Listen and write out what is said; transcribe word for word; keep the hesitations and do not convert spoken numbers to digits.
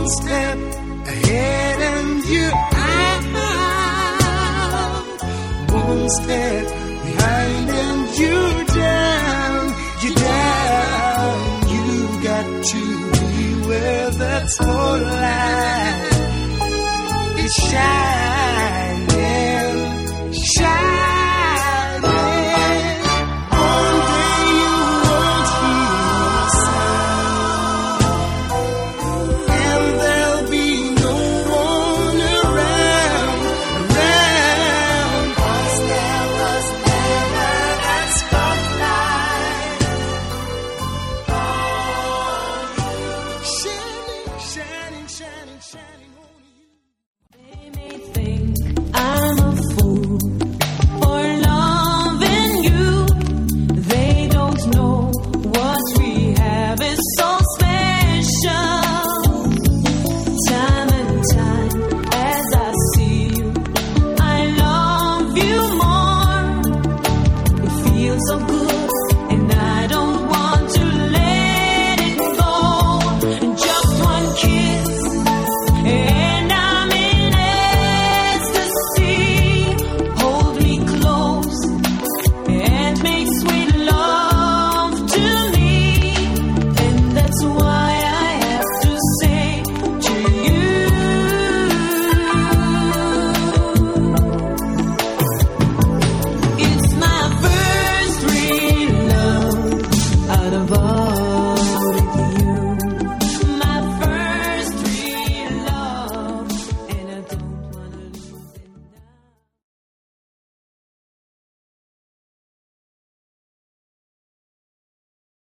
step ahead and you're out, one step behind and you're down, you're down. You got to be where that spotlight is shining.